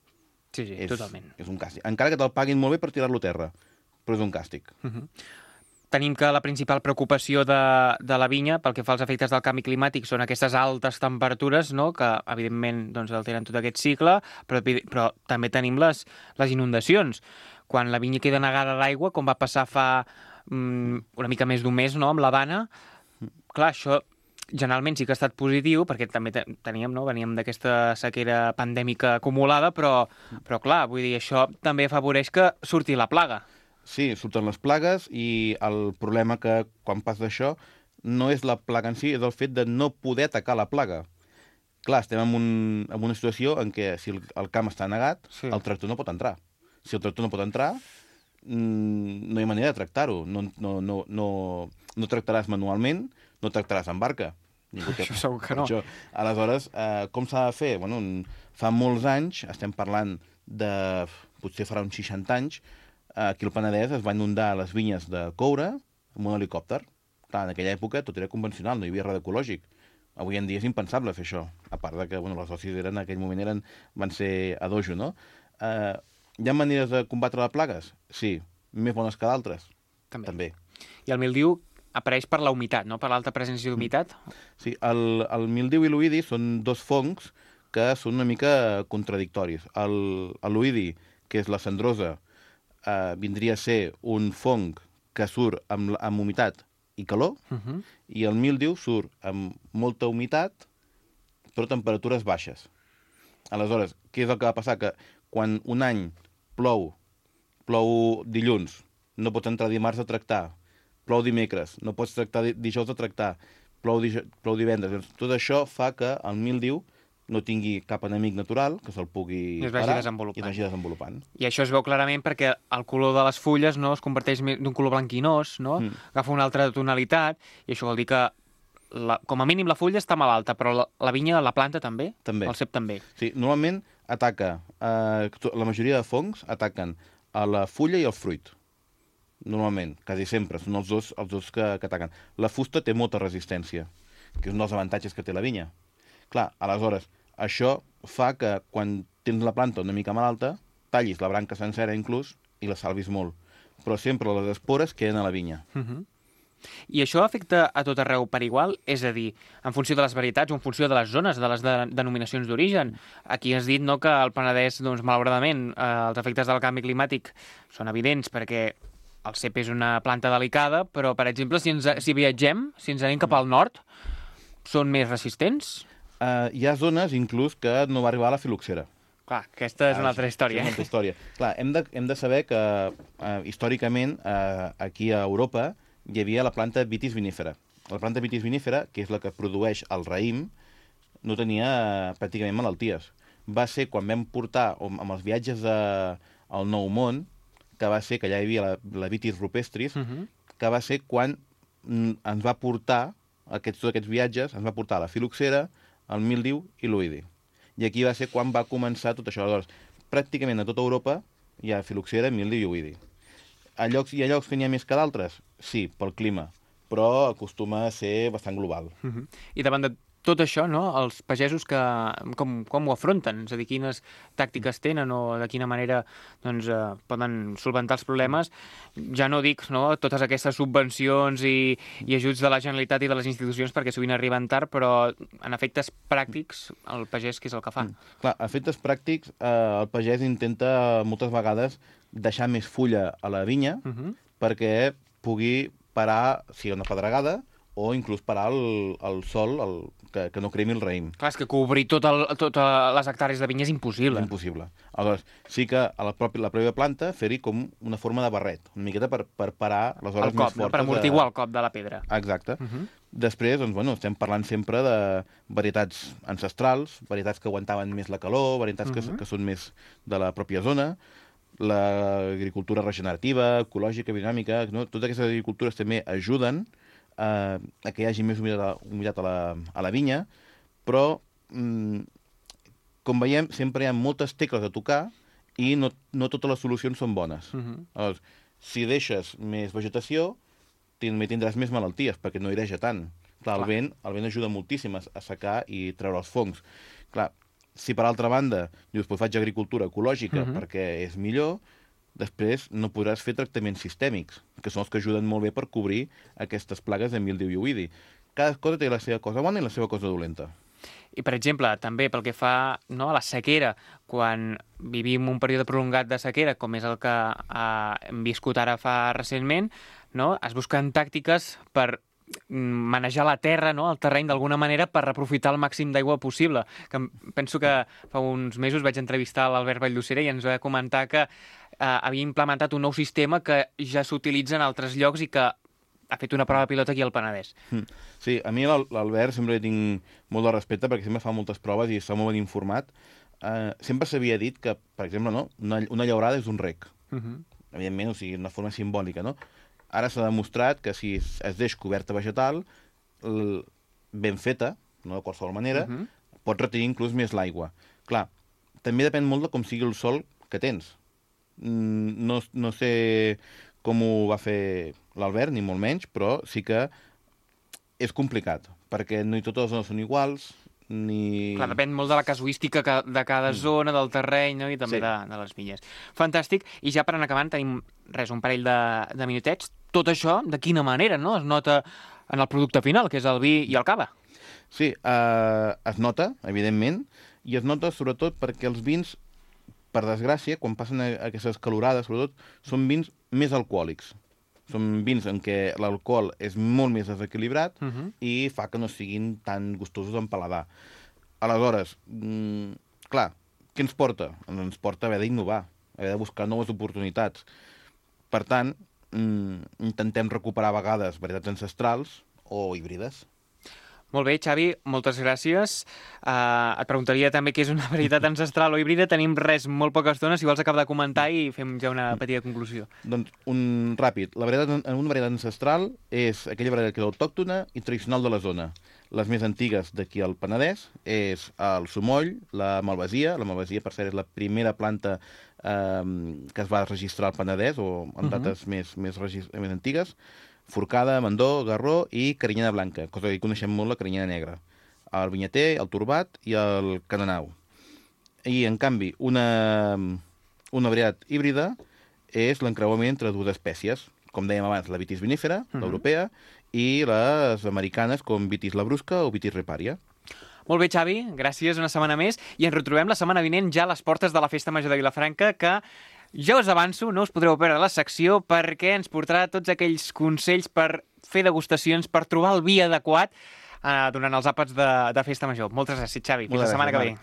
Sí, sí, és, totalment. És un càstig. Encara que te'l paguin molt bé per tirar-lo a terra, però és un càstig. Uh -huh. Tenim que la principal preocupació de, de la vinya, pel que fa als efectes del canvi climàtic, són aquestes altes temperatures, no?, que evidentment doncs, alteren tot aquest cicle, però, però també tenim les, les inundacions. Quan la vinya queda negada d'aigua, com va passar fa um, una mica més d'un mes, no?, amb l'Havana, clar, això generalment sí que ha estat positiu, perquè també teníem, no?, veníem d'aquesta sequera pandèmica acumulada, però, però clar, vull dir, això també afavoreix que surti la plaga. Sí, surten les plagues i el problema que quan passa això no és la plaga en si, és el fet de no poder atacar la plaga. Clar, estem en, un, en una situació en què si el, el camp està negat, sí. el tractor no pot entrar. Si el tractor no pot entrar, mmm, no hi ha manera de tractar-ho. No, no, no, no, no tractaràs manualment, no tractaràs amb barca. Que... Això segur que no. Això. Aleshores, eh, com s'ha de fer? Bueno, fa molts anys, estem parlant de... potser farà uns seixanta anys, aquí al Penedès es van inundar les vinyes de coure amb un helicòpter. Clar, en aquella època tot era convencional, no hi havia res ecològic. Avui en dia és impensable fer això, a part de que bueno, les dosis eren, en aquell moment eren, van ser a dojo, no? Eh, hi ha maneres de combatre les plagues? Sí. Més bones que d'altres? També. També. I el mildiu apareix per la humitat, no?, per l'alta presència d'humitat? Sí, el, el mildiu i l'oïdi són dos fongs que són una mica contradictoris. L'oïdi, que és la cendrosa, Uh, vindria a ser un fong que surt amb, amb humitat i calor, uh -huh. i el mildiu surt amb molta humitat però temperatures baixes. Aleshores, què és el que va passar? Que quan un any plou, plou dilluns, no pots entrar dimarts a tractar, plou dimecres, no pots tractar dijous a tractar, plou, dij plou divendres. Tot això fa que el mildiu no tingui cap enemic natural que se'l pugui I es vagi parar desenvolupant. i es vagi desenvolupant. I això es veu clarament perquè el color de les fulles, no, es converteix d'un color blanquinós, no? Mm. Agafa una altra tonalitat, i això vol dir que la, com a mínim la fulla està malalta, però la, la vinya, la planta també? També. El cep també? Sí, normalment ataca, eh, la majoria de fongs ataquen a la fulla i el fruit. Normalment, quasi sempre, són els dos, els dos que, que ataquen. La fusta té molta resistència, que és un dels avantatges que té la vinya. Clar, aleshores, això fa que quan tens la planta una mica malalta, tallis la branca sencera inclús i la salvis molt. Però sempre les espores queden a la vinya. Uh -huh. I això afecta a tot arreu per igual? És a dir, en funció de les varietats o en funció de les zones, de les de denominacions d'origen? Aquí has dit, no, que al Penedès, doncs, malauradament, eh, els efectes del canvi climàtic són evidents perquè el cep és una planta delicada, però, per exemple, si, ens, si viatgem, si ens anem cap al nord, són més resistents? Uh, hi ha zones, inclús, que no va arribar a la filoxera. Clar, aquesta és una altra història. És una altra història. Clar, hem de, hem de saber que, uh, històricament, uh, aquí a Europa, hi havia la planta Vitis vinifera. La planta Vitis vinifera, que és la que produeix el raïm, no tenia uh, pràcticament malalties. Va ser quan vam portar, amb els viatges de, al Nou Món, que va ser que allà hi havia la, la Vitis rupestris, uh -huh. que va ser quan mm, ens va portar, aquests, tots aquests viatges, ens va portar la filoxera, el mildiu i l'oïdi. I aquí va ser quan va començar tot això. Aleshores, pràcticament a tota Europa hi ha filoxera, mildiu i oïdi. A llocs, hi ha llocs que n'hi ha més que d'altres? Sí, pel clima, però acostuma a ser bastant global. Uh -huh. I davant de tot això, no, els pagesos que, com, com ho afronten? És a dir, quines tàctiques tenen o de quina manera doncs, eh, poden solventar els problemes? Ja no dic, no, totes aquestes subvencions i, i ajuts de la Generalitat i de les institucions, perquè sovint arriben tard, però en efectes pràctics, el pagès què és el que fa? Mm. Clar, a efectes pràctics, eh, el pagès intenta moltes vegades deixar més fulla a la vinya uh -huh. perquè pugui parar, si hi ha una pedregada, o inclús parar el, el sol, el, que, que no cremi el raïm. Clar, és que cobrir tot el, totes les hectàrees de vinya és impossible. És impossible. Aleshores, sí que a la, propi, la pròpia planta fer-hi com una forma de barret, una miqueta per, per parar les hores el cop, més fortes. No? Per amortiguar de... el cop de la pedra. Exacte. Uh -huh. Després, doncs, bueno, estem parlant sempre de varietats ancestrals, varietats que aguantaven més la calor, varietats uh -huh. que, que són més de la pròpia zona, l'agricultura regenerativa, ecològica, dinàmica, no? Totes aquestes agricultures també ajuden a, a que hi hagi més humitat, humitat a, la, a la vinya, però, mm, com veiem, sempre hi ha moltes tecles a tocar i no, no totes les solucions són bones. Uh-huh. Llavors, si deixes més vegetació, també tindràs més malalties, perquè no aireja tant. Clar, el, vent, el vent ajuda moltíssim a, a secar i treure els fongs. Clar, si per altra banda dius, pues faig agricultura ecològica uh-huh. perquè és millor, després no podràs fer tractaments sistèmics, que són els que ajuden molt bé per cobrir aquestes plagues de mildiu i ovidi. Cada cosa té la seva cosa bona i la seva cosa dolenta. I, per exemple, també pel que fa, no, a la sequera, quan vivim un període prolongat de sequera, com és el que eh, hem viscut ara fa recentment, no, es busquen tàctiques per manejar la terra, no, el terreny, d'alguna manera, per aprofitar el màxim d'aigua possible. Que penso que fa uns mesos vaig entrevistar l'Albert Valldosera i ens va comentar que eh, havia implementat un nou sistema que ja s'utilitza en altres llocs i que ha fet una prova pilota aquí al Penedès. Sí, a mi l'Albert sempre tinc molt de respecte perquè sempre fa moltes proves i està molt ben informat. Uh, sempre s'havia dit que, per exemple, no, una, una llaurada és un rec. Uh -huh. Evidentment, o sigui, una forma simbòlica, no? Ara s'ha demostrat que si es, es deix coberta vegetal, el, ben feta, no de qualsevol manera, uh -huh. pot retenir inclús més l'aigua. Clar, també depèn molt de com sigui el sol que tens. Mm, no, no sé com ho va fer l'Albert, ni molt menys, però sí que és complicat, perquè no hi totes les zones són iguals, ni... Clar, depèn molt de la casuística de cada mm. zona, del terreny, no? I també sí. de, de les vinyes. Fantàstic. I ja per anar acabant tenim, res, un parell de, de minutets. Tot això, de quina manera, no? Es nota en el producte final, que és el vi i el cava. Sí, eh, es nota, evidentment, i es nota sobretot perquè els vins, per desgràcia, quan passen a aquestes calorades, sobretot, són vins més alcohòlics. Són vins en què l'alcohol és molt més desequilibrat uh -huh. i fa que no siguin tan gustosos en paladar. Aleshores, mm, clar, què ens porta? Ens porta a haver d'innovar, a haver de buscar noves oportunitats. Per tant, mm, intentem recuperar a vegades varietats ancestrals o híbrides. Molt bé, Xavi, moltes gràcies. Uh, et preguntaria també què és una varietat ancestral o híbrida. Tenim res, molt poca estona, si vols acabar de comentar i fem ja una petita conclusió. Doncs, un ràpid. La varietat, una varietat ancestral és aquella varietat que és autòctona i tradicional de la zona. Les més antigues d'aquí al Penedès és el sumoll, la malvasia. La malvasia, per cert, és la primera planta eh, que es va registrar al Penedès, o en dates uh -huh. més, més, més antigues. Forcada, Mandó, Garró i Carinyana Blanca, cosa que coneixem molt, la Carinyana Negra. El vinyater, el torbat i el cananau. I, en canvi, una, una varietat híbrida és l'encreuament entre dues espècies, com dèiem abans, la vitis vinífera, uh -huh. l'europea, i les americanes, com vitis labrusca o vitis riparia. Molt bé, Xavi, gràcies una setmana més, i ens retrobem la setmana vinent ja a les portes de la Festa Major de Vilafranca, que ja us avanço, no us podreu perdre la secció perquè ens portarà tots aquells consells per fer degustacions, per trobar el vi adequat eh, durant els àpats de, de Festa Major. Moltes gràcies, Xavi. Fins la setmana que ve.